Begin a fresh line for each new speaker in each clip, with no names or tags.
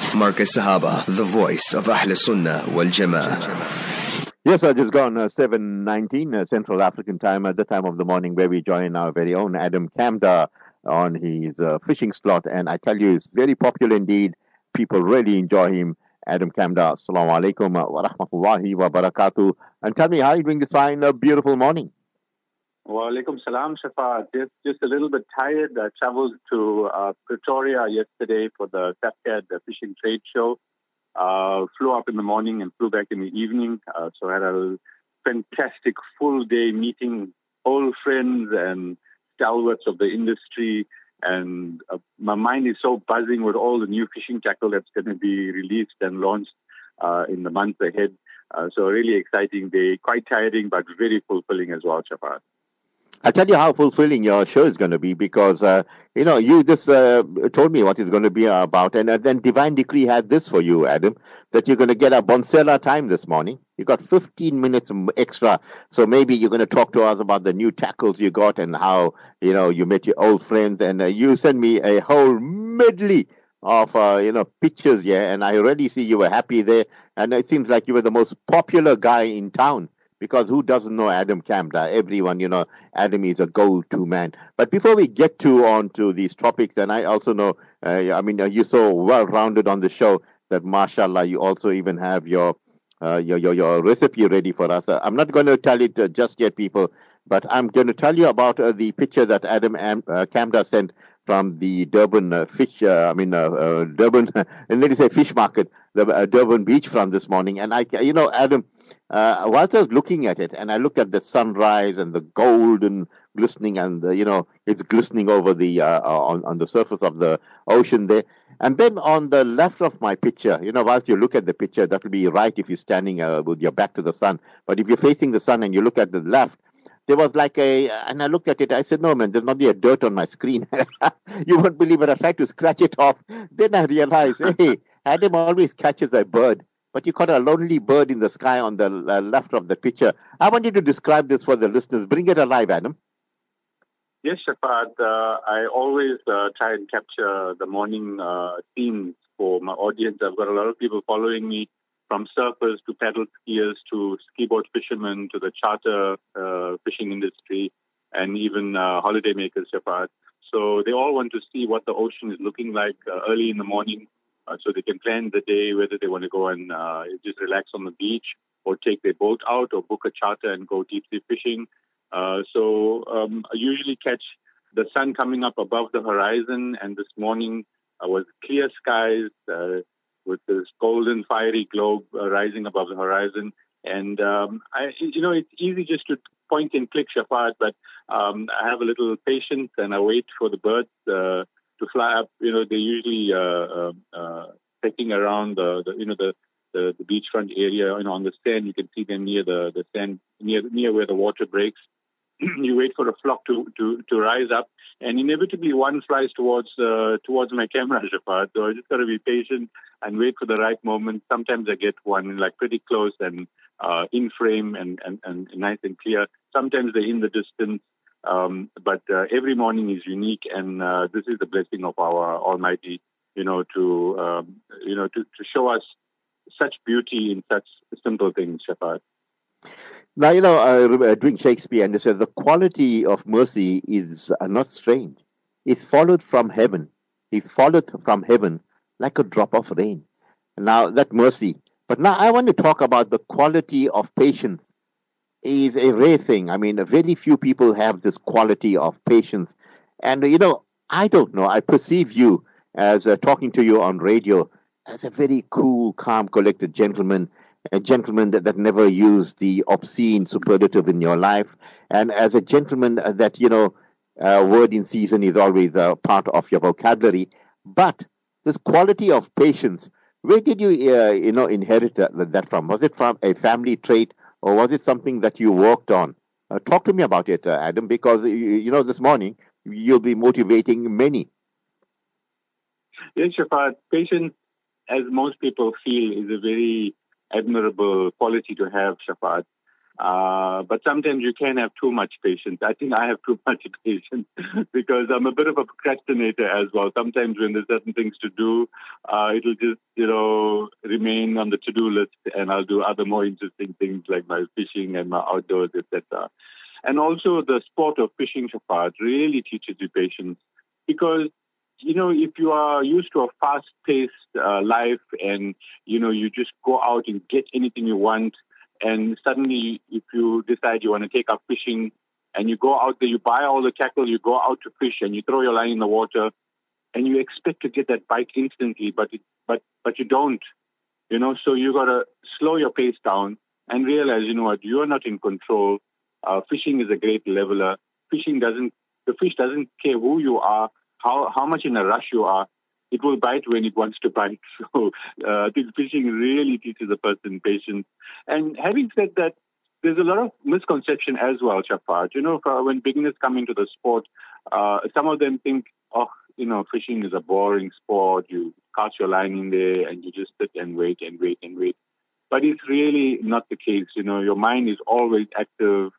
Marcus Sahaba, the voice of Ahl Sunnah wal Jama'ah.
Yes, sir, just gone 7:19 Central African time at the time of the morning where we join our very own Adam Kamdar on his fishing slot. And I tell you, it's very popular indeed. People really enjoy him. Adam Kamdar, assalamu alaikum wa rahmatullahi wa barakatuh. And tell me, how are you doing this fine, beautiful morning?
Wa alaikum salam, Shafa. Just a little bit tired. I traveled to Pretoria yesterday for the SAPCAD fishing trade show. Flew up in the morning and flew back in the evening. So I had a fantastic full day meeting old friends and stalwarts of the industry. And my mind is so buzzing with all the new fishing tackle that's going to be released and launched in the months ahead. So really exciting day, quite tiring, but very fulfilling as well, Shafa.
I'll tell you how fulfilling your show is going to be because, you just told me what it's going to be about. And then Divine Decree had this for you, Adam, that you're going to get a Bonsella time this morning. You got 15 minutes extra. So maybe you're going to talk to us about the new tackles you got and how, you met your old friends. And you sent me a whole medley of, pictures here. And I already see you were happy there. And it seems like you were the most popular guy in town. Because who doesn't know Adam Kamdar? Everyone, Adam is a go-to man. But before we get on to these topics, and I also know, you're so well-rounded on the show that, mashallah, you also even have your recipe ready for us. I'm not going to tell it just yet, people, but I'm going to tell you about the picture that Adam Kamdar sent from the Durban Durban, and let me say fish market, the Durban beachfront this morning. And Adam, whilst I was looking at it, and I looked at the sunrise and the golden glistening, and it's glistening over the on the surface of the ocean there. And then on the left of my picture, whilst you look at the picture, that will be right if you're standing with your back to the sun. But if you're facing the sun and you look at the left, there was and I looked at it, I said, no, man, there's not a dirt on my screen. You won't believe it. I tried to scratch it off. Then I realized, hey, Adam always catches a bird. But you caught a lonely bird in the sky on the left of the picture. I want you to describe this for the listeners. Bring it alive, Adam.
Yes, Shafat. I always try and capture the morning scenes for my audience. I've got a lot of people following me, from surfers to paddle skiers to skiboard fishermen to the charter fishing industry and even holidaymakers, Shafat. So they all want to see what the ocean is looking like early in the morning. So they can plan the day, whether they want to go and just relax on the beach or take their boat out or book a charter and go deep sea fishing. I usually catch the sun coming up above the horizon, and this morning was clear skies with this golden fiery globe rising above the horizon. And, it's easy just to point and click, Shafat, but I have a little patience and I wait for the birds to fly up. They're usually pecking around the beachfront area. On the sand, you can see them near the sand, near where the water breaks. You wait for a flock to rise up, and inevitably one flies towards my camera, Shafat. So I just got to be patient and wait for the right moment. Sometimes I get one like pretty close and in frame and nice and clear. Sometimes they're in the distance. But every morning is unique, and this is the blessing of our Almighty, to show us such beauty in such simple things, Shafat.
Now, doing Shakespeare, and it says the quality of mercy is not strange. It's followed from heaven. It's followed from heaven like a drop of rain. Now, that mercy. But now I want to talk about the quality of patience. Is a rare thing. I mean, very few people have this quality of patience. And, I don't know. I perceive you as talking to you on radio as a very cool, calm, collected gentleman, a gentleman that never used the obscene superlative in your life. And as a gentleman that, word in season is always a part of your vocabulary. But this quality of patience, where did you, inherit that from? Was it from a family trait? Or was it something that you worked on? Talk to me about it, Adam, because, this morning you'll be motivating many.
Yes, Shafat. Patience, as most people feel, is a very admirable quality to have, Shafat. But sometimes you can have too much patience. I think I have too much patience because I'm a bit of a procrastinator as well. Sometimes when there's certain things to do, it'll just, remain on the to-do list, and I'll do other more interesting things like my fishing and my outdoors, etc. And also the sport of fishing, Shafat, really teaches you patience because, if you are used to a fast-paced life and, you just go out and get anything you want, and suddenly if you decide you want to take up fishing and you go out there, you buy all the tackle, you go out to fish and you throw your line in the water and you expect to get that bite instantly, but you don't, so you got to slow your pace down and realize, you're not in control. Fishing is a great leveler. The fish doesn't care who you are, how much in a rush you are. It will bite when it wants to bite. So I think fishing really teaches a person patience. And having said that, there's a lot of misconception as well, Shafat. When beginners come into the sport, some of them think, fishing is a boring sport. You cast your line in there and you just sit and wait and wait and wait. But it's really not the case. Your mind is always active.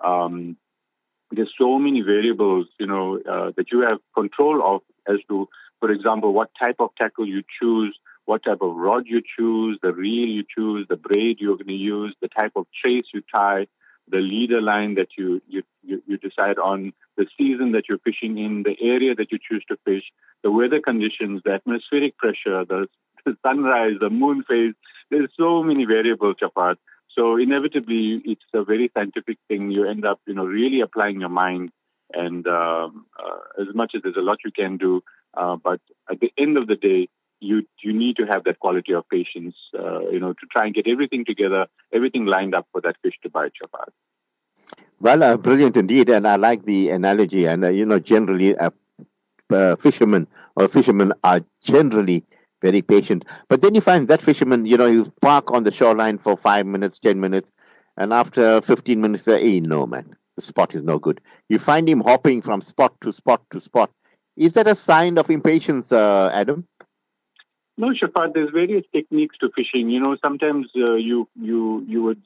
There's so many variables, that you have control of as to, for example, what type of tackle you choose, what type of rod you choose, the reel you choose, the braid you're going to use, the type of trace you tie, the leader line that you decide on, the season that you're fishing in, the area that you choose to fish, the weather conditions, the atmospheric pressure, the sunrise, the moon phase. There's so many variables, Shafat. So inevitably, it's a very scientific thing. You end up, really applying your mind. And as much as there's a lot you can do, but at the end of the day, you need to have that quality of patience, to try and get everything together, everything lined up for that fish to bite, Shafat.
Well, brilliant indeed. And I like the analogy. And, generally, fishermen are generally very patient. But then you find that fisherman, you park on the shoreline for 5 minutes, 10 minutes, and after 15 minutes, hey, no, man, the spot is no good. You find him hopping from spot to spot to spot. Is that a sign of impatience, Adam?
No, Shafat, there's various techniques to fishing. Sometimes you would,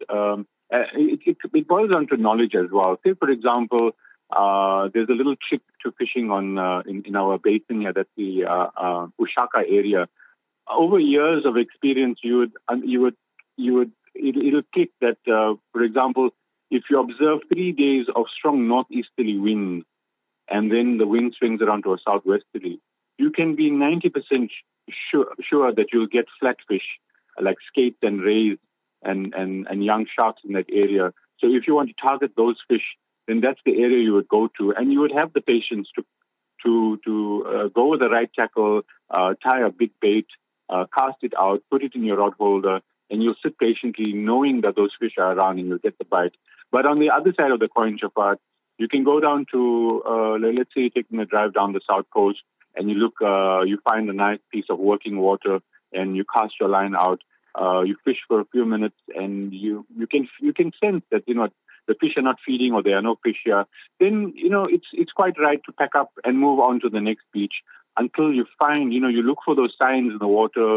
it boils down to knowledge as well. Say, for example, there's a little trick to fishing in our basin here, that's the Ushaka area. Over years of experience, it'll click that, for example, if you observe 3 days of strong northeasterly winds and then the wind swings around to a southwesterly, you can be 90% sure that you'll get flatfish like skates and rays and young sharks in that area. So if you want to target those fish, then that's the area you would go to, and you would have the patience to go with the right tackle, tie a big bait, cast it out, put it in your rod holder, and you'll sit patiently knowing that those fish are around and you'll get the bite. But on the other side of the coin, Shafat, you can go down to, let's say you're taking a drive down the south coast and you look, you find a nice piece of working water and you cast your line out. You fish for a few minutes and you can sense that, the fish are not feeding or there are no fish here. Then, it's quite right to pack up and move on to the next beach until you find, you look for those signs in the water,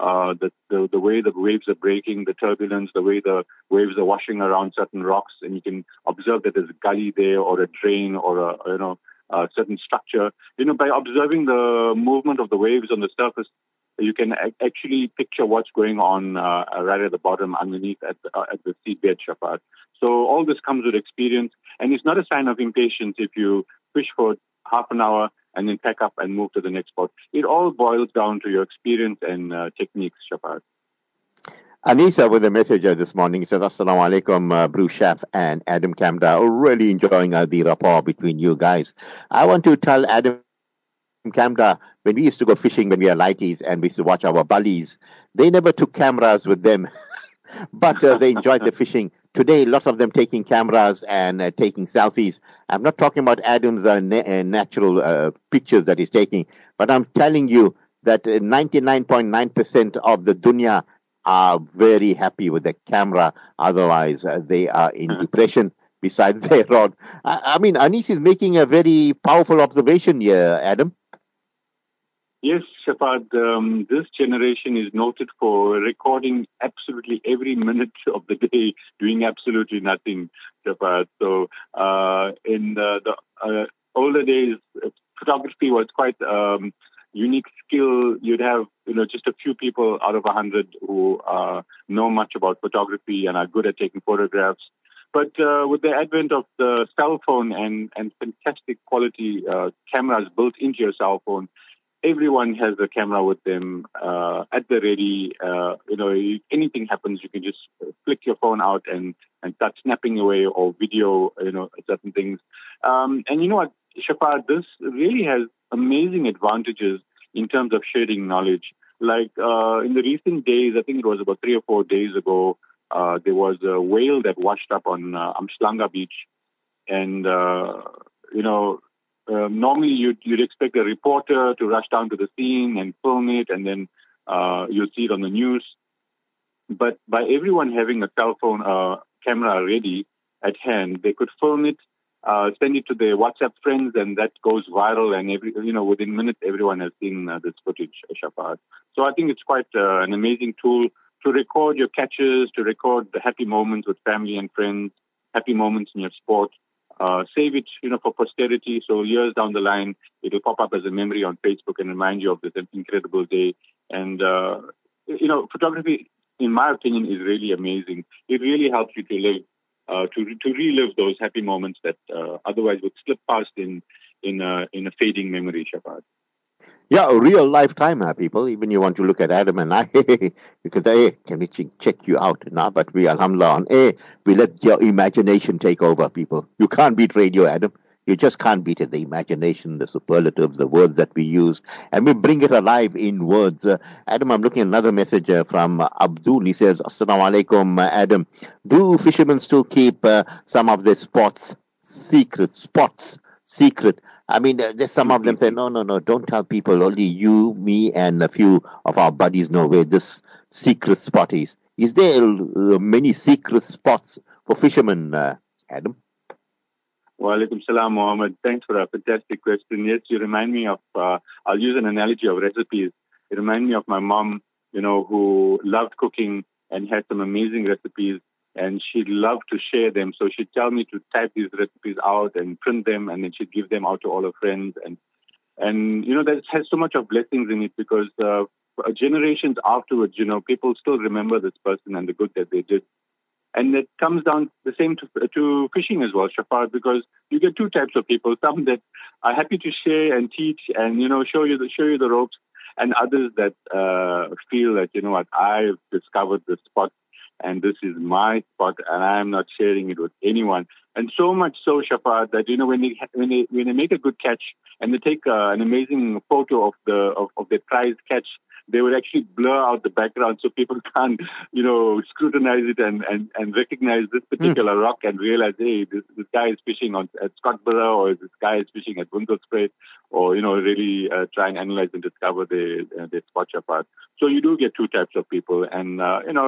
the way the waves are breaking, the turbulence, the way the waves are washing around certain rocks, and you can observe that there's a gully there or a drain or a certain structure. By observing the movement of the waves on the surface, you can actually picture what's going on right at the bottom underneath at the seabed, Shafat. So all this comes with experience, and it's not a sign of impatience if you fish for half an hour and then pack up and move to the next spot. It all boils down to your experience and techniques, Shafat.
Anisa with a message this morning. He says, Assalamu alaikum, Bruce Schaff and Adam Kamdar. Really enjoying the rapport between you guys. I want to tell Adam Kamdar, when we used to go fishing when we were lighties and we used to watch our bullies, they never took cameras with them, but they enjoyed the fishing. Today, lots of them taking cameras and taking selfies. I'm not talking about Adam's natural pictures that he's taking, but I'm telling you that 99.9% of the dunya are very happy with the camera. Otherwise, they are in depression besides their rod. I mean, Anis is making a very powerful observation here, Adam.
Yes, Shafad, this generation is noted for recording absolutely every minute of the day, doing absolutely nothing, Shafad. So in the older days, photography was quite unique skill. You'd have, just a few people out of 100 who know much about photography and are good at taking photographs. But with the advent of the cell phone and fantastic quality cameras built into your cell phone, everyone has a camera with them at the ready. Anything happens, you can just flick your phone out and start snapping away or video, certain things. And you know what, Shafar, this really has amazing advantages in terms of sharing knowledge. Like in the recent days, I think it was about 3 or 4 days ago, there was a whale that washed up on Amslanga Beach. And, normally you'd expect a reporter to rush down to the scene and film it, and then you'll see it on the news. But by everyone having a cell phone camera ready at hand, they could film it, send it to their WhatsApp friends, and that goes viral. And within minutes, everyone has seen this footage, Shafad. So I think it's quite an amazing tool to record your catches, to record the happy moments with family and friends, happy moments in your sport. Save it, for posterity. So years down the line, it'll pop up as a memory on Facebook and remind you of this incredible day. And, photography, in my opinion, is really amazing. It really helps you to live, to relive those happy moments that otherwise would slip past in a fading memory, Shafad.
Yeah, a real lifetime, people. Even you want to look at Adam and I, because can we check you out now? But we, alhamdulillah, we let your imagination take over, people. You can't beat radio, Adam. You just can't beat it. The imagination, the superlatives, the words that we use, and we bring it alive in words. Adam, I'm looking at another message from Abdul. He says, Assalamu alaikum, Adam. Do fishermen still keep some of their spots secret? I mean, just some of them say, no, don't tell people. Only you, me, and a few of our buddies know where this secret spot is. Is there many secret spots for fishermen, Adam?
Wa alaikum salam, Mohammed. Thanks for a fantastic question. Yes, you remind me of, I'll use an analogy of recipes. You remind me of my mom, who loved cooking and had some amazing recipes. And she'd love to share them. So she'd tell me to type these recipes out and print them, and then she'd give them out to all her friends. And that has so much of blessings in it, because generations afterwards, people still remember this person and the good that they did. And it comes down the same to fishing as well, Shafar, because you get two types of people: some that are happy to share and teach and show you the ropes, and others that feel that I've discovered the spot. And this is my spot, and I am not sharing it with anyone. And so much so, Shafar, that when they make a good catch and they take an amazing photo of their prized catch, they would actually blur out the background so people can't, scrutinize it and recognize this particular rock and realize, hey, this guy is fishing at Scottsboro, or this guy is fishing at Windhoek, or really try and analyze and discover their spot, Shafar. So you do get two types of people, and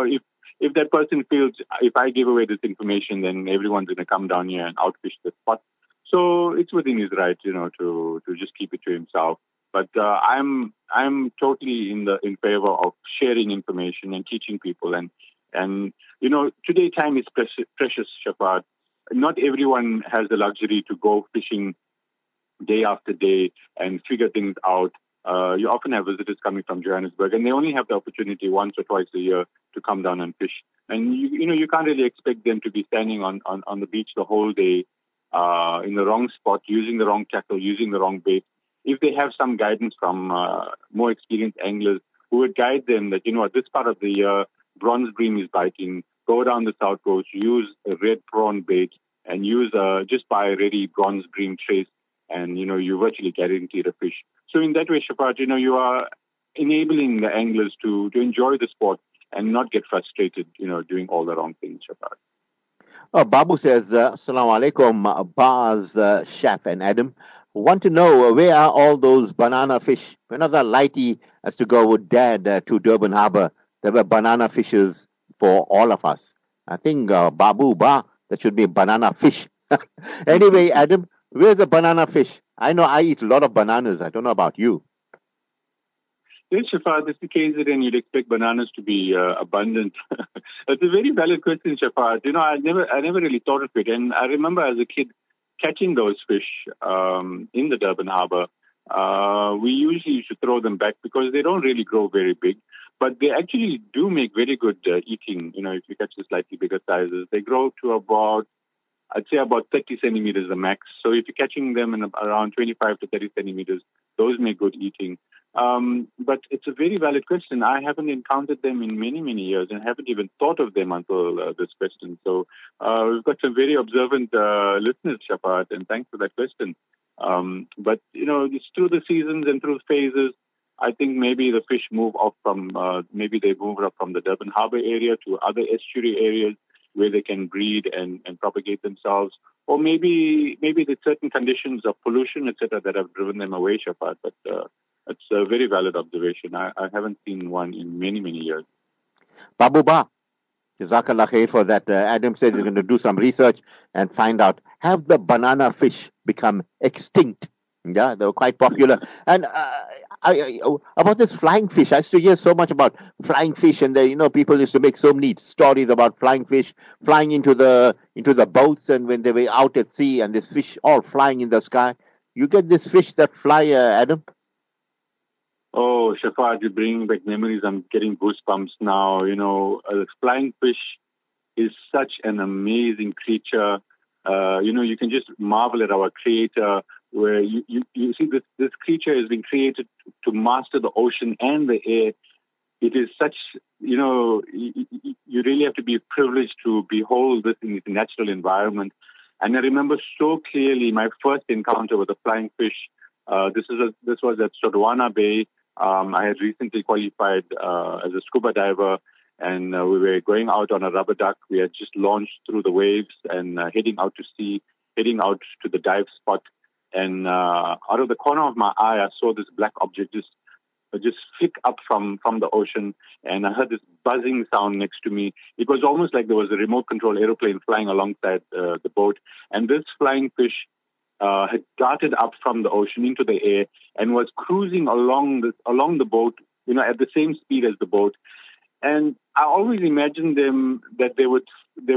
if that person feels, if I give away this information, then everyone's going to come down here and outfish the spot. So it's within his right, to just keep it to himself. But I'm totally in favor of sharing information and teaching people. And today time is precious, Shafar. Not everyone has the luxury to go fishing day after day and figure things out. You often have visitors coming from Johannesburg, and they only have the opportunity once or twice a year to come down and fish. And you can't really expect them to be standing on the beach the whole day in the wrong spot, using the wrong tackle, using the wrong bait. If they have some guidance from more experienced anglers who would guide them that, this part of the year, bronze bream is biting, go down the south coast, use a red prawn bait, and just buy a ready bronze bream trace, and, you virtually guaranteed a fish. So in that way, Shafat, you are enabling the anglers to enjoy the sport and not get frustrated, doing all the wrong things, Shafat.
Babu says, Assalamu alaikum, Baz, Chef and Adam. Want to know where are all those banana fish? When was that Lighty has to go with Dad to Durban Harbour? There were banana fishes for all of us. I think Babu, that should be banana fish. Anyway, Adam, where's the banana fish? I know I eat a lot of bananas. I don't know about you.
Yes, Shafat, this is KZN. You'd expect bananas to be abundant. It's a very valid question, Shafat. I never really thought of it. And I remember as a kid catching those fish in the Durban Harbour. We usually used to throw them back because they don't really grow very big. But they actually do make very good eating, if you catch the slightly bigger sizes. They grow to I'd say about 30 centimeters the max. So if you're catching them in around 25 to 30 centimeters, those make good eating. But it's a very valid question. I haven't encountered them in many, many years and haven't even thought of them until this question. So we've got some very observant listeners, Shafat, and thanks for that question. But it's through the seasons and through phases. I think maybe the fish move off maybe they move up from the Durban Harbour area to other estuary areas where they can breed and propagate themselves. Or maybe there's certain conditions of pollution, etc., that have driven them away, Shafat. But it's a very valid observation. I haven't seen one in many, many years.
Babu Ba, Jazakallah khair for that. Adam says he's going to do some research and find out, have the banana fish become extinct? Yeah, they were quite popular. And about this flying fish, I used to hear so much about flying fish, and people used to make so many stories about flying fish flying into the boats, and when they were out at sea, and this fish all flying in the sky. You get this fish that fly, Adam?
Oh, Shafat, you're bringing back memories. I'm getting goosebumps now. A flying fish is such an amazing creature. You can just marvel at our Creator, where you see this creature has been created to master the ocean and the air. It is such, you really have to be privileged to behold this in its natural environment. And I remember so clearly my first encounter with a flying fish. This was at Sodwana Bay. I had recently qualified as a scuba diver, and we were going out on a rubber duck. We had just launched through the waves and heading out to sea, heading out to the dive spot. And out of the corner of my eye, I saw this black object just flick up from the ocean, and I heard this buzzing sound next to me. It was almost like there was a remote control aeroplane flying alongside the boat. And this flying fish had darted up from the ocean into the air and was cruising along the boat, at the same speed as the boat. And I always imagined that they would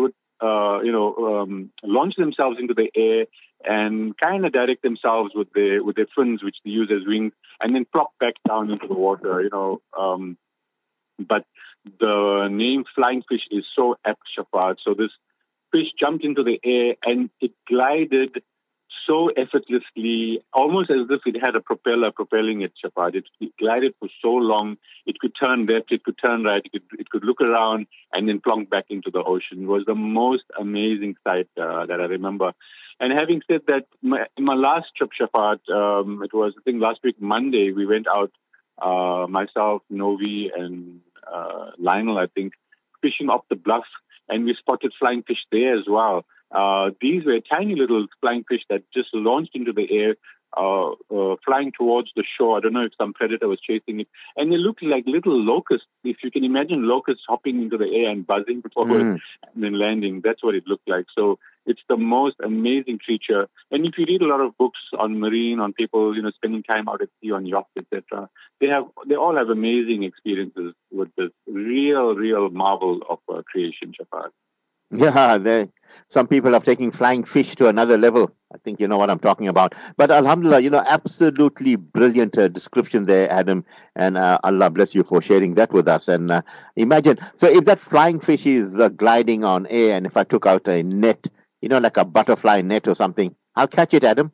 launch themselves into the air and kind of direct themselves with their fins, which they use as wings, and then plop back down into the water. But the name flying fish is so apt, Shafat. So this fish jumped into the air and it glided so effortlessly, almost as if it had a propeller propelling it, Shafat. It glided for so long. It could turn left, it could turn right, it could look around and then plonk back into the ocean. It was the most amazing sight that I remember. And having said that, in my last trip, Shafat, it was, I think, last week, Monday, we went out, myself, Novi, and Lionel, I think, fishing off the bluff, and we spotted flying fish there as well. These were tiny little flying fish that just launched into the air, flying towards the shore. I don't know if some predator was chasing it. And they looked like little locusts. If you can imagine locusts hopping into the air and buzzing forward and then landing, that's what it looked like. So it's the most amazing creature. And if you read a lot of books on marine, on people, spending time out at sea on yachts, etc., they all have amazing experiences with this real marvel of creation, Shafat.
Yeah, some people are taking flying fish to another level. I think you know what I'm talking about. But alhamdulillah, absolutely brilliant description there, Adam. And Allah bless you for sharing that with us. And imagine, so if that flying fish is gliding on air, and if I took out a net, like a butterfly net or something, I'll catch it, Adam.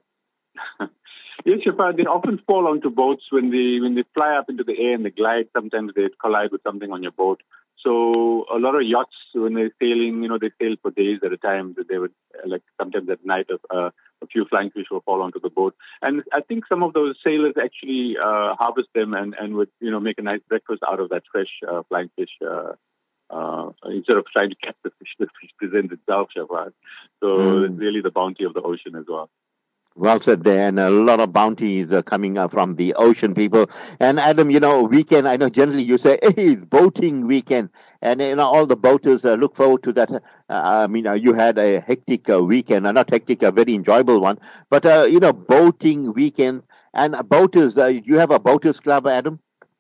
Yes, Shafat, they often fall onto boats when they fly up into the air and they glide. Sometimes they collide with something on your boat. So a lot of yachts, when they're sailing, they sail for days at a time. That they would, like sometimes at night, a few flying fish will fall onto the boat. And I think some of those sailors actually harvest them and would, make a nice breakfast out of that fresh flying fish instead of trying to catch the fish presents itself, Shafat. So it's really the bounty of the ocean as well.
Well said there, and a lot of bounties coming from the ocean, people. And Adam, weekend, I know generally you say, hey, it's boating weekend. And, all the boaters look forward to that. You had a hectic weekend, not hectic, a very enjoyable one. But, boating weekend. And boaters, you have a boaters club, Adam?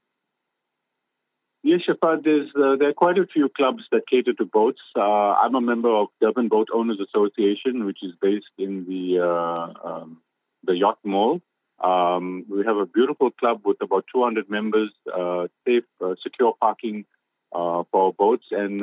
Yes, Shafat, there are quite a few clubs that cater to boats. I'm a member of Durban Boat Owners Association, which is based in the Yacht Mall. We have a beautiful club with about 200 members, safe, secure parking for boats. And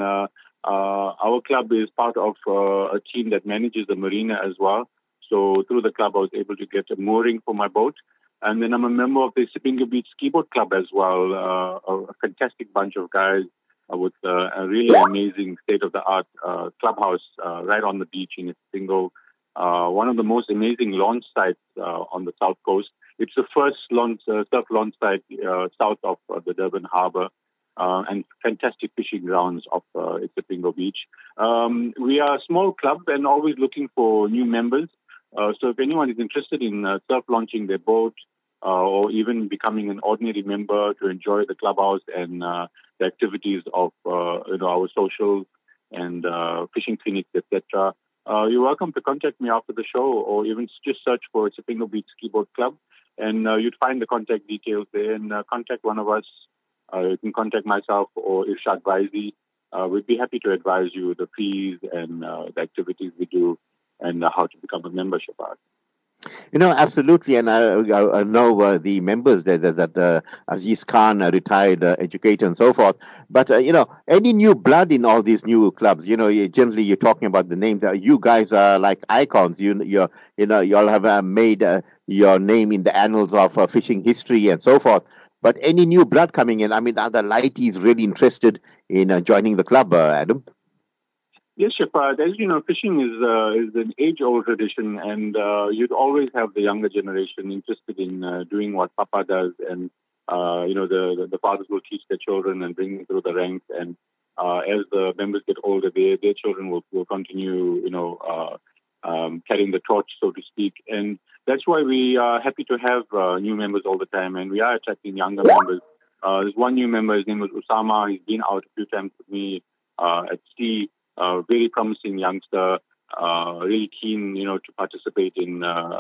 our club is part of a team that manages the marina as well. So through the club, I was able to get a mooring for my boat. And then I'm a member of the Sipingo Beach Ski Boat Club as well, a fantastic bunch of guys with a really amazing state-of-the-art clubhouse right on the beach in Sipingo. One of the most amazing launch sites on the south coast. It's the first surf launch site south of the Durban Harbour. And fantastic fishing grounds of Sipingo Beach. We are a small club and always looking for new members. So if anyone is interested in surf launching their boat or even becoming an ordinary member to enjoy the clubhouse and the activities of our socials and fishing clinics, etc., you're welcome to contact me after the show or even just search for Sipingo Beach Ski Boat Club and you'd find the contact details there and contact one of us. You can contact myself or Irshad Vaizi. We'd be happy to advise you the fees and the activities we do and how to become a member, Shafat.
Absolutely. And I know the members there, there's that Aziz Khan, a retired educator and so forth. But, any new blood in all these new clubs, generally you're talking about the names. You guys are like icons. You all have made your name in the annals of fishing history and so forth. But any new blood coming in? I mean, are the lighties really interested in joining the club, Adam?
Yes, Shafat. As you know, fishing is an age-old tradition, and you'd always have the younger generation interested in doing what Papa does, and the fathers will teach their children and bring them through the ranks. And as the members get older, their children will continue, carrying the torch, so to speak. And that's why we are happy to have new members all the time, and we are attracting younger members. There's one new member, his name is Usama. He's been out a few times with me at sea. Very promising youngster, really keen, to participate in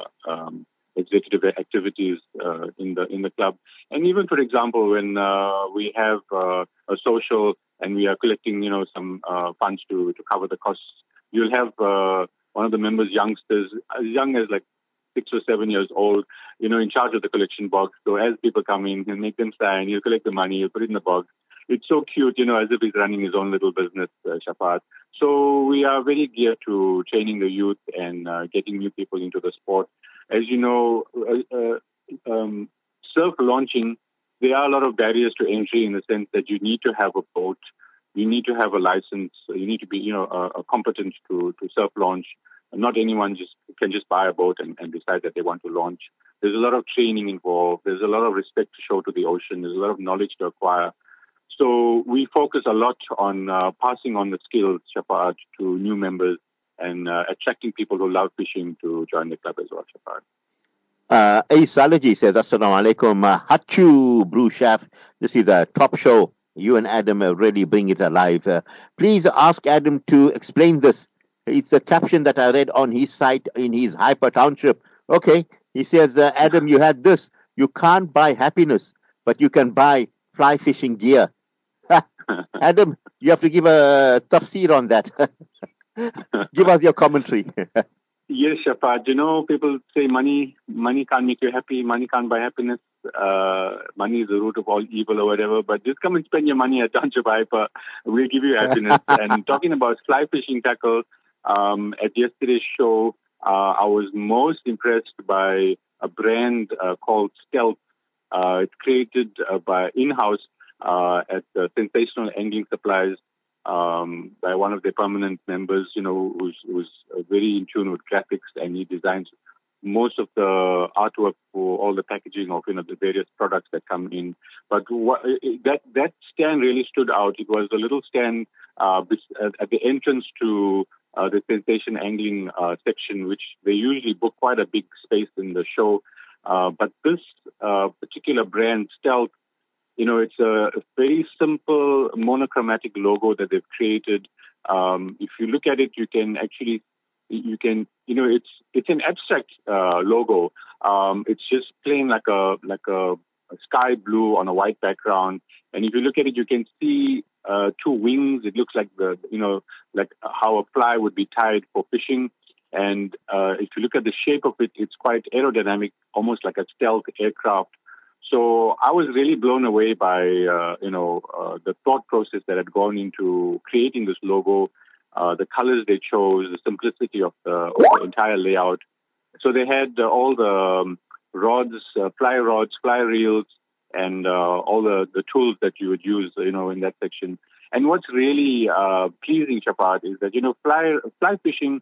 executive activities in the club. And even, for example, when we have a social and we are collecting, some funds to cover the costs, you'll have one of the members' youngsters, as young as like 6 or 7 years old, in charge of the collection box. So as people come in, he'll make them sign, he'll collect the money, he'll put it in the box. It's so cute, as if he's running his own little business, Shafat. So we are very geared to training the youth and getting new people into the sport. As you know, surf launching, there are a lot of barriers to entry in the sense that you need to have a boat, you need to have a license, you need to be, competent to surf launch. Not anyone can just buy a boat and decide that they want to launch. There's a lot of training involved. There's a lot of respect to show to the ocean. There's a lot of knowledge to acquire. So we focus a lot on passing on the skills, Shafat, to new members and attracting people who love fishing to join the club as well, Shafat.
Ace Salaji says, Assalamu alaikum. Hachu Brew Chef. This is a top show. You and Adam really bring it alive. Please ask Adam to explain this. It's a caption that I read on his site in his Hyper Township. Okay. He says, Adam, you had this. You can't buy happiness, but you can buy fly fishing gear. Adam, you have to give a tafsir on that. Give us your commentary.
Yes, Shafat. People say money can't make you happy, money can't buy happiness, money is the root of all evil or whatever, but just come and spend your money at Township Hyper. We'll give you happiness. And talking about fly fishing tackle, at yesterday's show, I was most impressed by a brand called Stealth. It's created by in-house at Sensational Angling Supplies by one of their permanent members, who's very in tune with graphics, and he designs most of the artwork for all the packaging of the various products that come in. But that stand really stood out. It was a little stand at the entrance to the Sensation Angling section, which they usually book quite a big space in the show. But this particular brand, Stealth, it's a very simple monochromatic logo that they've created. If you look at it, it's an abstract logo. It's just plain like a sky blue on a white background. And if you look at it, you can see two wings. It looks like like how a fly would be tied for fishing. And if you look at the shape of it, it's quite aerodynamic, almost like a stealth aircraft. So I was really blown away by the thought process that had gone into creating this logo, the colors they chose, the simplicity of the entire layout. So they had all the rods, fly reels, and all the tools that you would use, in that section. And what's really pleasing, Shafat, is that, fly fishing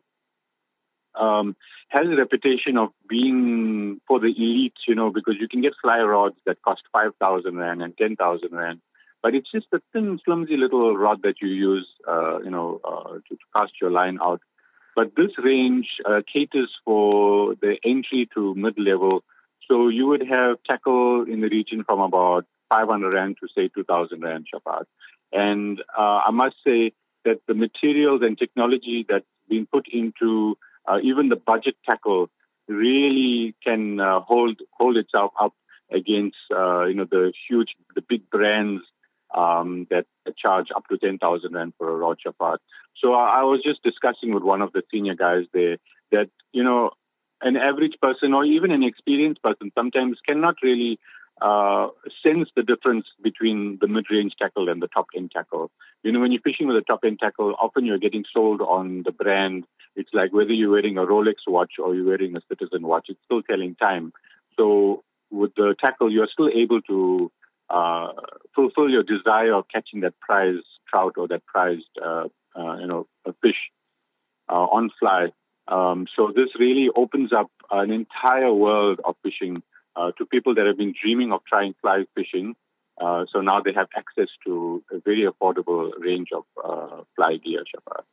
has a reputation of being for the elite, because you can get fly rods that cost 5,000 Rand and 10,000 Rand. But it's just a thin, flimsy little rod that you use, to cast your line out. But this range caters for the entry to mid-level. So you would have tackle in the region from about 500 Rand to, say, 2,000 Rand, Shafat. And I must say that the materials and technology that's been put into even the budget tackle really can hold itself up against the big brands that charge up to 10,000 Rand for a rod, Shafat. So I was just discussing with one of the senior guys there that an average person or even an experienced person sometimes cannot really sense the difference between the mid-range tackle and the top-end tackle. When you're fishing with a top-end tackle, often you're getting sold on the brand. It's like whether you're wearing a Rolex watch or you're wearing a Citizen watch, it's still telling time. So with the tackle, you're still able to fulfill your desire of catching that prized trout or that prized, a fish on fly. So this really opens up an entire world of fishing to people that have been dreaming of trying fly fishing. So now they have access to a very affordable range of fly gear, Shafat.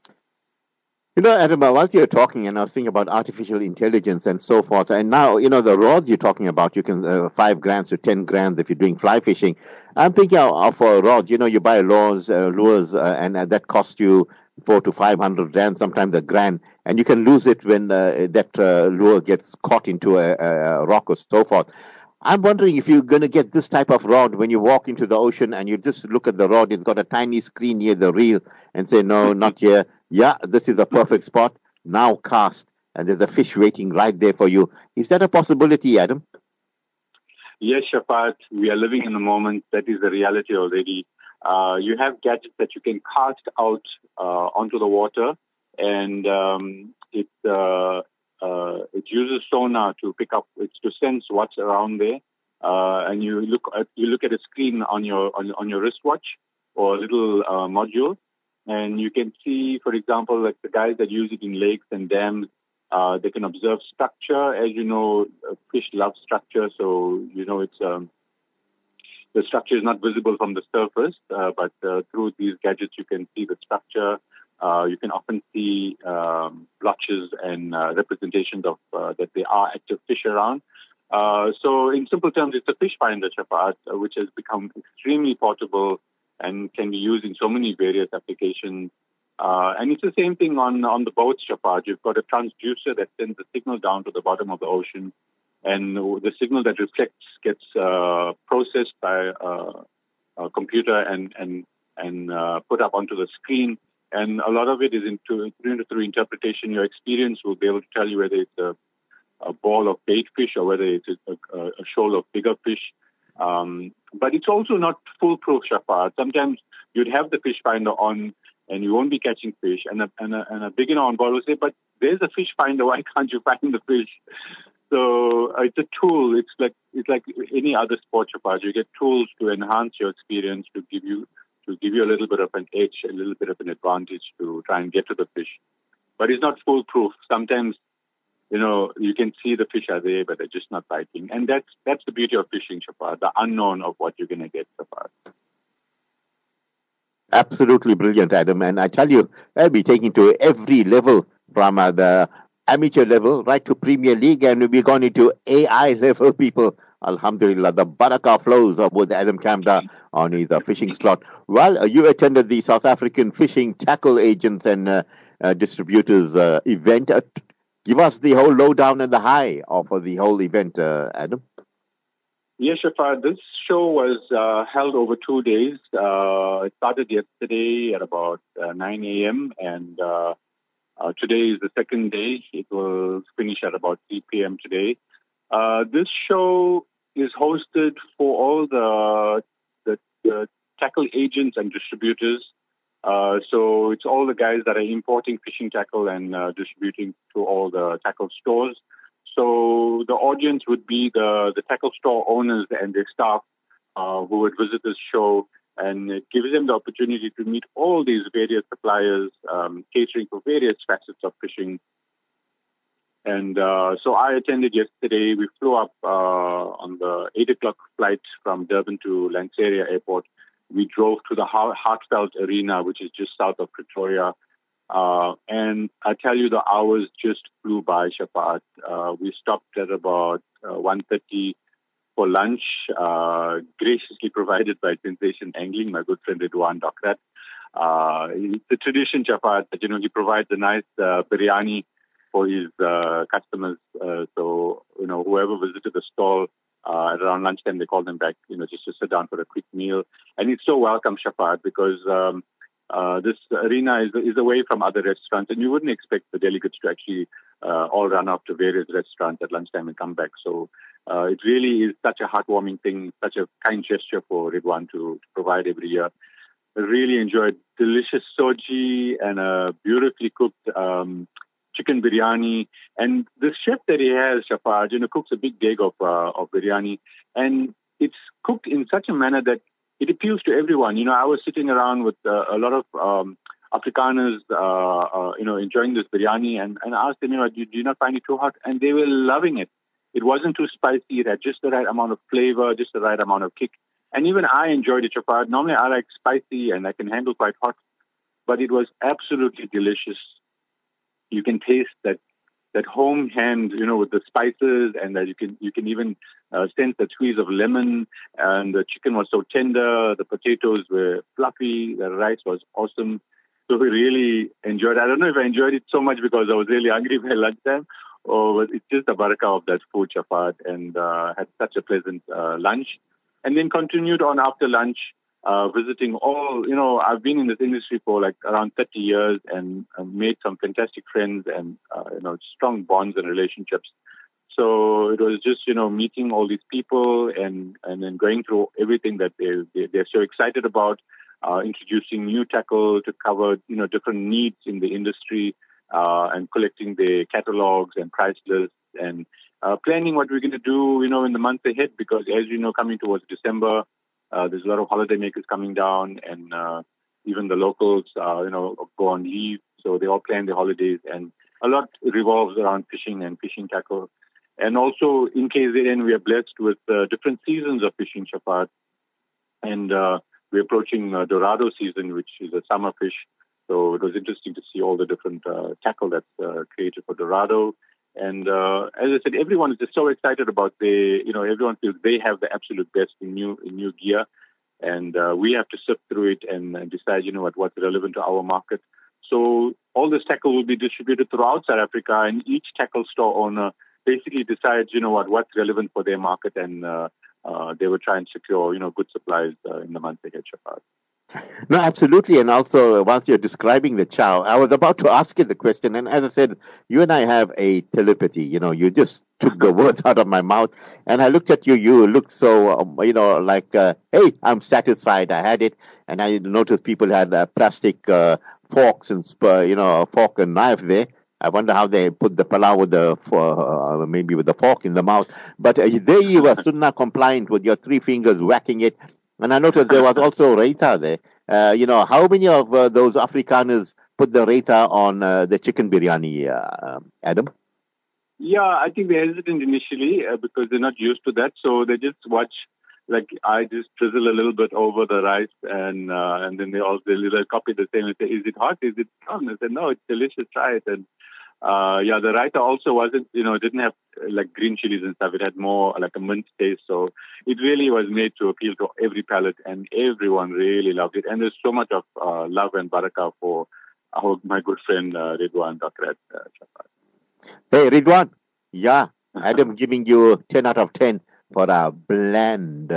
Adam, while you're talking, and I was thinking about artificial intelligence and so forth, and now, the rods you're talking about, you can 5 grams to 10 grams if you're doing fly fishing. I'm thinking of rods, you buy lures, and that costs you 400 to 500 Rand, sometimes a grand, and you can lose it when that lure gets caught into a rock or so forth. I'm wondering if you're going to get this type of rod when you walk into the ocean and you just look at the rod, it's got a tiny screen near the reel and say, no, not here. Yeah, this is a perfect spot. Now cast. And there's a fish waiting right there for you. Is that a possibility, Adam?
Yes, Shafat. We are living in the moment. That is the reality already. You have gadgets that you can cast out onto the water, and it uses sonar to pick up, to sense what's around there. And you look at a screen on your wristwatch or a little module, and you can see, for example, like the guys that use it in lakes and dams, they can observe structure. As you know, fish love structure, so it's the structure is not visible from the surface, but through these gadgets you can see the structure. You can often see blotches and representations of that there are active fish around. So in simple terms, it's a fish finder, Shafat, which has become extremely portable and can be used in so many various applications. And it's the same thing on the boats, Shafat. You've got a transducer that sends a signal down to the bottom of the ocean, and the signal that reflects gets processed by a computer and put up onto the screen. And a lot of it is through interpretation. Your experience will be able to tell you whether it's a ball of bait fish or whether it's a shoal of bigger fish. But it's also not foolproof, Shafat. Sometimes you'd have the fish finder on and you won't be catching fish. And a beginner on board will say, but there's a fish finder, why can't you find the fish? So it's a tool. It's like any other sport, Shafat. You get tools to enhance your experience, to give you a little bit of an edge, a little bit of an advantage to try and get to the fish. But it's not foolproof. Sometimes, you can see the fish are there, but they're just not biting. And that's the beauty of fishing, Shafat, the unknown of what you're going to get, Shafat.
Absolutely brilliant, Adam. And I tell you, I'll be taking to every level from the amateur level right to Premier League, and we've gone into AI level, people. Alhamdulillah, the barakah flows with Adam Kamda on his fishing slot. Well, you attended the South African Fishing Tackle Agents and Distributors event. Give us the whole lowdown and the high of the whole event, Adam.
Yes, Shafar, this show was held over 2 days. It started yesterday at about 9 a.m. and today is the second day. It will finish at about 3 p.m. today. This show is hosted for all the tackle agents and distributors. So it's all the guys that are importing fishing tackle and distributing to all the tackle stores. So the audience would be the tackle store owners and their staff who would visit this show, and it gives them the opportunity to meet all these various suppliers catering for various facets of fishing. And so I attended yesterday. We flew up on the 8 o'clock flight from Durban to Lanseria Airport. We drove to the Hartfeld Arena, which is just south of Pretoria. And I tell you, the hours just flew by, Shafat. We stopped at about 1:30 for lunch, graciously provided by Sensation Angling, my good friend Ridwan Dokrat. It's a tradition, Shafat, that, he provides a nice biryani for his customers. So, whoever visited the stall around lunchtime, they call them back, just to sit down for a quick meal. And it's so welcome, Shafat, because this arena is away from other restaurants, and you wouldn't expect the delegates to actually all run off to various restaurants at lunchtime and come back. So it really is such a heartwarming thing, such a kind gesture for Ridwan to provide every year. I really enjoyed delicious soji and a beautifully cooked chicken biryani. And the chef that he has, Shafar, cooks a big dig of biryani, and it's cooked in such a manner that it appeals to everyone. I was sitting around with a lot of Afrikaners, enjoying this biryani, and I asked them, do you not find it too hot? And they were loving it. It wasn't too spicy. It had just the right amount of flavor, just the right amount of kick. And even I enjoyed it, Shafar. Normally I like spicy and I can handle quite hot, but it was absolutely delicious. You can taste that home hand, with the spices, and that you can even sense the squeeze of lemon. And the chicken was so tender, the potatoes were fluffy, the rice was awesome. So we really enjoyed it. I don't know if I enjoyed it so much because I was really hungry by lunchtime, or it's just the barakah of that food, Shafat, and had such a pleasant lunch. And then continued on after lunch, visiting all, I've been in this industry for like around 30 years and made some fantastic friends and, strong bonds and relationships. So it was just, meeting all these people and then going through everything that they're so excited about, introducing new tackle to cover, different needs in the industry, and collecting the catalogs and price lists and planning what we're going to do, in the months ahead, because as you know, coming towards December, there's a lot of holidaymakers coming down, and even the locals, go on leave. So they all plan their holidays, and a lot revolves around fishing and fishing tackle. And also in KZN, we are blessed with different seasons of fishing, Shafat. And we're approaching Dorado season, which is a summer fish. So it was interesting to see all the different tackle that's created for Dorado. And as I said, everyone is just so excited about everyone feels they have the absolute best in new gear. And we have to sift through it and decide, what's relevant to our market. So all this tackle will be distributed throughout South Africa, and each tackle store owner basically decides, what's relevant for their market, and they will try and secure, good supplies in the months ahead, Shafat.
No, absolutely. And also, whilst you're describing the chow, I was about to ask you the question. And as I said, you and I have a telepathy. You just took the words out of my mouth. And I looked at you. You looked so, like, hey, I'm satisfied. I had it. And I noticed people had plastic forks and, fork and knife there. I wonder how they put the palau with maybe with the fork in the mouth. But there you were, sunnah compliant with your 3 fingers whacking it. And I noticed there was also raita there. How many of those Afrikaners put the raita on the chicken biryani, Adam?
Yeah, I think they're hesitant initially because they're not used to that. So they just watch, like I just drizzle a little bit over the rice, and then they'll copy the same and say, "Is it hot? Is it strong?" I said, "No, it's delicious. Try it." And the raita also wasn't, didn't have like green chilies and stuff. It had more like a mint taste. So it really was made to appeal to every palate, and everyone really loved it. And there's so much of love and barakah for my good friend Ridwan Dokrat.
Hey, Ridwan. Yeah, Adam giving you 10 out of 10 for our bland,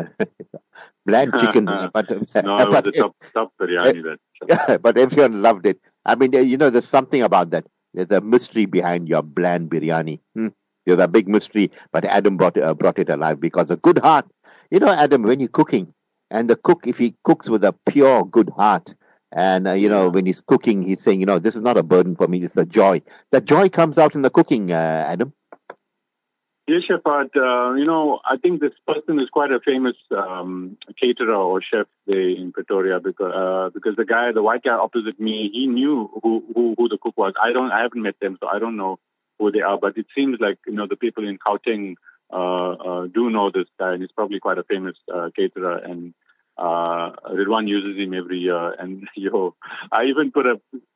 bland chicken. But
No, it was the top biryani that.
but everyone loved it. I mean, there's something about that. There's a mystery behind your bland biryani. There's a big mystery, but Adam brought it alive because a good heart. Adam, when you're cooking, and the cook, if he cooks with a pure good heart, and when he's cooking, he's saying, this is not a burden for me, it's a joy. The joy comes out in the cooking, Adam.
Yes, Chef, but I think this person is quite a famous caterer or chef there in Pretoria because the white guy opposite me, he knew who the cook was. I haven't met them, so I don't know who they are. But it seems like the people in Gauteng do know this guy, and he's probably quite a famous caterer. And Ridwan uses him every year. And I even put a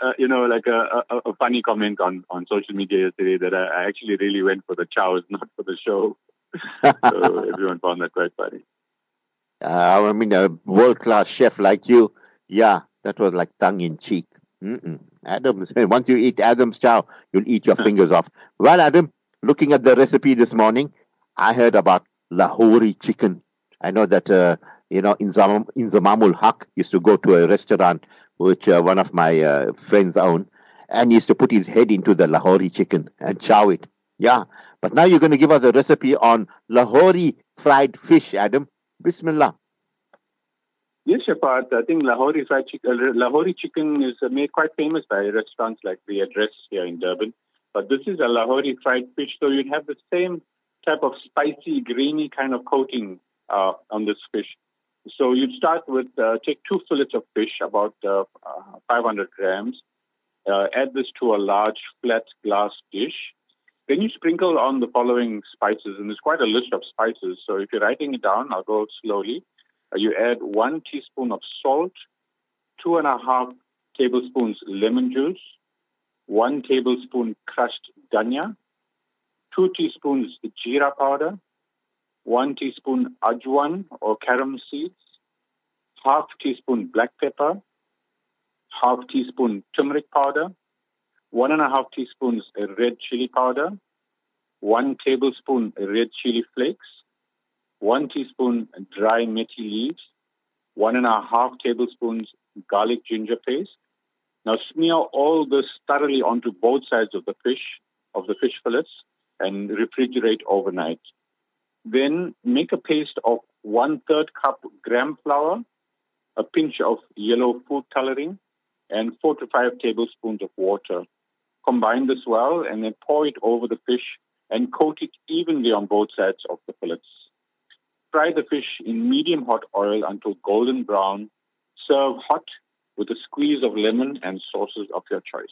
funny comment on social media yesterday that I actually really went for the chows, not for the show. So everyone found that quite funny.
I mean, a world-class chef like you, yeah, that was like tongue-in-cheek. Adam's, once you eat Adam's chow, you'll eat your fingers off. Well, Adam, looking at the recipe this morning, I heard about Lahori chicken. I know that, Inzamamul Haq used to go to a restaurant which one of my friends owned, and he used to put his head into the Lahori chicken and chow it. Yeah, but now you're going to give us a recipe on Lahori fried fish, Adam. Bismillah.
Yes, Shafat. I think Lahori chicken is made quite famous by restaurants like The Address here in Durban. But this is a Lahori fried fish, so you'd have the same type of spicy, grainy kind of coating on this fish. So you'd start with, take 2 fillets of fish, about 500 grams. Add this to a large flat glass dish. Then you sprinkle on the following spices, and there's quite a list of spices. So if you're writing it down, I'll go slowly. You add 1 teaspoon of salt, 2.5 tablespoons lemon juice, 1 tablespoon crushed dhania, 2 teaspoons jeera powder, 1 teaspoon ajwan or carom seeds, half teaspoon black pepper, half teaspoon turmeric powder, 1.5 teaspoons red chili powder, 1 tablespoon red chili flakes, 1 teaspoon dry methi leaves, 1.5 tablespoons garlic ginger paste. Now smear all this thoroughly onto both sides of the fish fillets, and refrigerate overnight. Then make a paste of 1/3 cup gram flour, a pinch of yellow food coloring, and 4 to 5 tablespoons of water. Combine this well and then pour it over the fish and coat it evenly on both sides of the fillets. Fry the fish in medium hot oil until golden brown. Serve hot with a squeeze of lemon and sauces of your choice.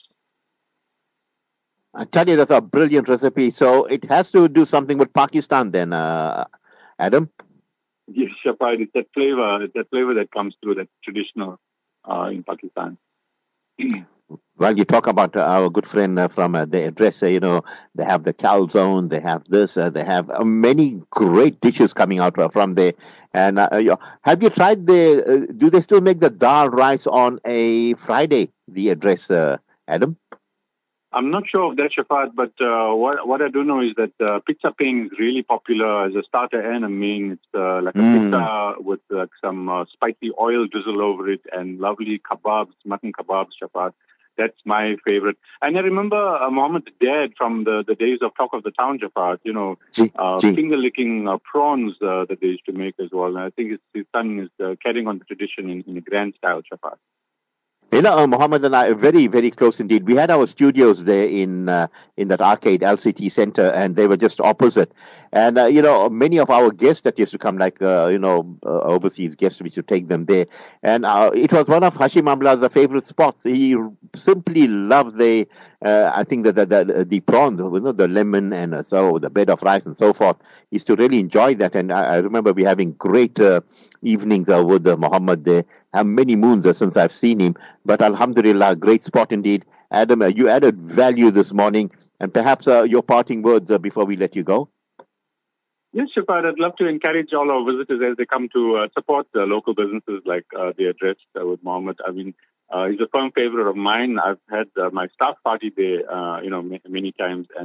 I tell you, that's a brilliant recipe. So it has to do something with Pakistan then, Adam?
Yes, Shafat, it's that flavor that comes through, that's traditional in Pakistan.
Well, you talk about our good friend from The Address, they have the calzone, they have this, they have many great dishes coming out from there. And have you tried do they still make the dal rice on a Friday, The Address, Adam?
I'm not sure of that, Shafat, but what I do know is that pizza ping is really popular as a starter and a main. It's like a pizza with some spicy oil drizzle over it and lovely kebabs, mutton kebabs, Shafat. That's my favorite. And I remember Mohammed's dad from the days of Talk of the Town, Shafat, finger-licking prawns that they used to make as well. And I think his son is carrying on the tradition in a grand style, Shafat.
Mohammed and I are very, very close indeed. We had our studios there in that arcade, LCT Center, and they were just opposite. And, many of our guests that used to come, like, overseas guests, we used to take them there. And it was one of Hashim Amla's favorite spots. He simply loved I think the prawns, the lemon and so the bed of rice and so forth. He used to really enjoy that. And I remember we having great evenings with Mohammed there. Many moons since I've seen him, but Alhamdulillah, great spot indeed. Adam, you added value this morning, and perhaps your parting words before we let you go.
Yes, Shafat, I'd love to encourage all our visitors as they come to support the local businesses like The Address with Mohammed. I mean, he's a firm favorite of mine. I've had my staff party there, many times, and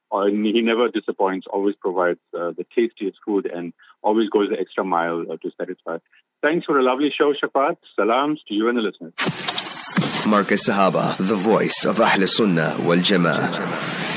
And he never disappoints, always provides the tastiest food and always goes the extra mile to satisfy. Thanks for a lovely show, Shafat. Salams to you and the listeners.
Marcus Sahaba, the voice of Ahl Sunnah wal Jama'ah.